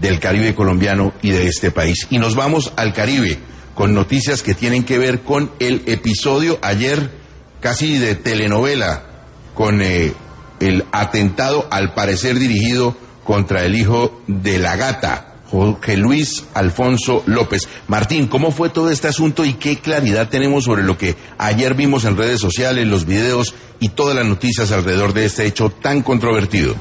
del Caribe colombiano y de este país. Y nos vamos al Caribe con noticias que tienen que ver con el episodio ayer casi de telenovela, con el atentado al parecer dirigido contra el hijo de la gata, Jorge Luis Alfonso López. Martín, ¿cómo fue todo este asunto y qué claridad tenemos sobre lo que ayer vimos en redes sociales, los videos y todas las noticias alrededor de este hecho tan controvertido?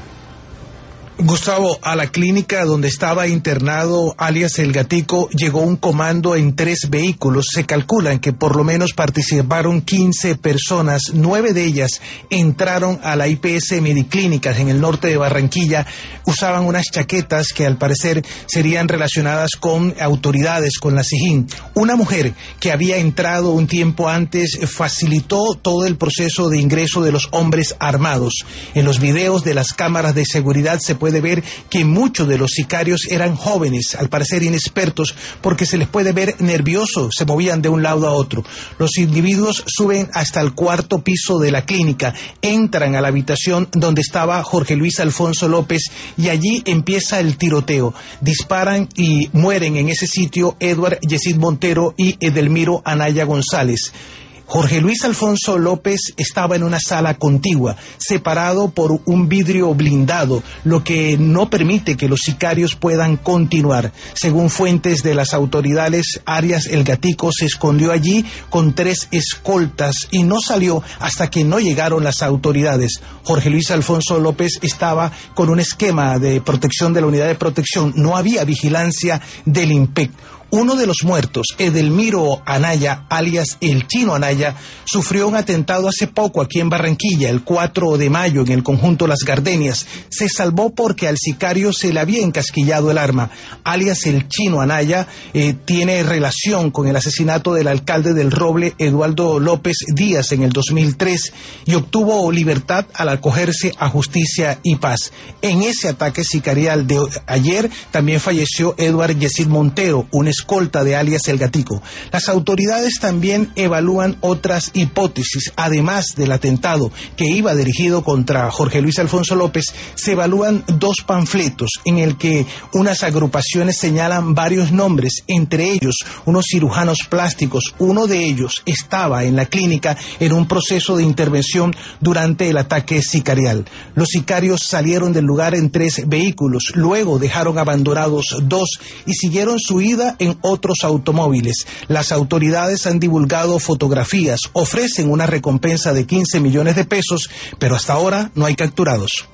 Gustavo, a la clínica donde estaba internado alias El Gatico llegó un comando en 3 vehículos. Se calculan que por lo menos participaron 15 personas. 9 de ellas entraron a la IPS Mediclínicas en el norte de Barranquilla. Usaban unas chaquetas que al parecer serían relacionadas con autoridades, con la SIJIN. Una mujer que había entrado un tiempo antes facilitó todo el proceso de ingreso de los hombres armados. En los videos de las cámaras de seguridad se puede ver que muchos de los sicarios eran jóvenes, al parecer inexpertos, porque se les puede ver nerviosos, se movían de un lado a otro. Los individuos suben hasta el 4º piso de la clínica, entran a la habitación donde estaba Jorge Luis Alfonso López y allí empieza el tiroteo. Disparan y mueren en ese sitio Edward Yesid Montero y Edelmiro Anaya González. Jorge Luis Alfonso López estaba en una sala contigua, separado por un vidrio blindado, lo que no permite que los sicarios puedan continuar. Según fuentes de las autoridades, alias El Gatico se escondió allí con 3 escoltas y no salió hasta que no llegaron las autoridades. Jorge Luis Alfonso López estaba con un esquema de protección de la unidad de protección, no había vigilancia del IMPEC. Uno de los muertos, Edelmiro Anaya, alias El Chino Anaya, sufrió un atentado hace poco aquí en Barranquilla, el 4 de mayo, en el conjunto Las Gardenias. Se salvó porque al sicario se le había encasquillado el arma. Alias El Chino Anaya tiene relación con el asesinato del alcalde del Roble, Eduardo López Díaz, en el 2003, y obtuvo libertad al acogerse a Justicia y Paz. En ese ataque sicarial de ayer también falleció Edward Yesid Montero, un escolta de alias El Gatico. Las autoridades también evalúan otras hipótesis. Además del atentado que iba dirigido contra Jorge Luis Alfonso López, se evalúan 2 panfletos en el que unas agrupaciones señalan varios nombres, entre ellos unos cirujanos plásticos. Uno de ellos estaba en la clínica en un proceso de intervención durante el ataque sicarial. Los sicarios salieron del lugar en 3 vehículos, luego dejaron abandonados 2 y siguieron su huida en otros automóviles. Las autoridades han divulgado fotografías, ofrecen una recompensa de 15 millones de pesos, pero hasta ahora no hay capturados.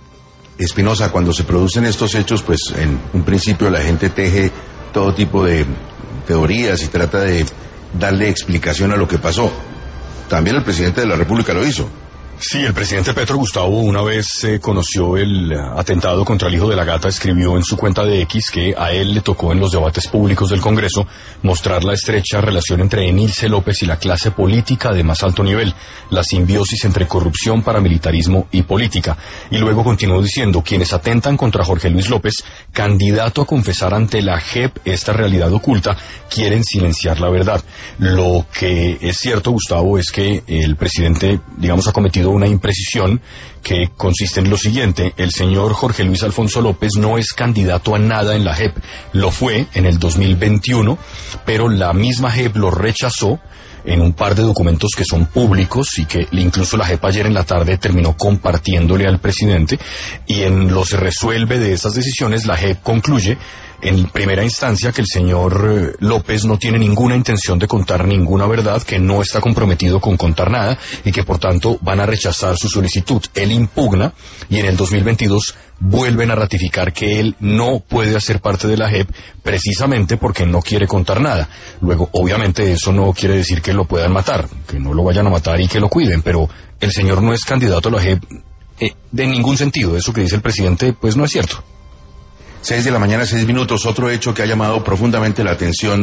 Espinosa, cuando se producen estos hechos, pues en un principio la gente teje todo tipo de teorías y trata de darle explicación a lo que pasó. También el presidente de la República lo hizo. Sí, el presidente Petro, Gustavo, una vez conoció el atentado contra el hijo de la gata, escribió en su cuenta de X que a él le tocó en los debates públicos del Congreso mostrar la estrecha relación entre Emilce López y la clase política de más alto nivel, la simbiosis entre corrupción, paramilitarismo y política. Y luego continuó diciendo, quienes atentan contra Jorge Luis López, candidato a confesar ante la JEP esta realidad oculta, quieren silenciar la verdad. Lo que es cierto, Gustavo, es que el presidente, digamos, ha cometido una imprecisión que consiste en lo siguiente: el señor Jorge Luis Alfonso López no es candidato a nada en la JEP, lo fue en el 2021, pero la misma JEP lo rechazó en un par de documentos que son públicos y que incluso la JEP ayer en la tarde terminó compartiéndole al presidente, y en lo se resuelve de esas decisiones la JEP concluye en primera instancia que el señor López no tiene ninguna intención de contar ninguna verdad, que no está comprometido con contar nada y que por tanto van a rechazar su solicitud. Él impugna y en el 2022 vuelven a ratificar que él no puede hacer parte de la JEP precisamente porque no quiere contar nada. Luego, obviamente, eso no quiere decir que lo puedan matar, que no lo vayan a matar y que lo cuiden, pero el señor no es candidato a la JEP de ningún sentido. Eso que dice el presidente, pues no es cierto. 6 de la mañana, 6 minutos. Otro hecho que ha llamado profundamente la atención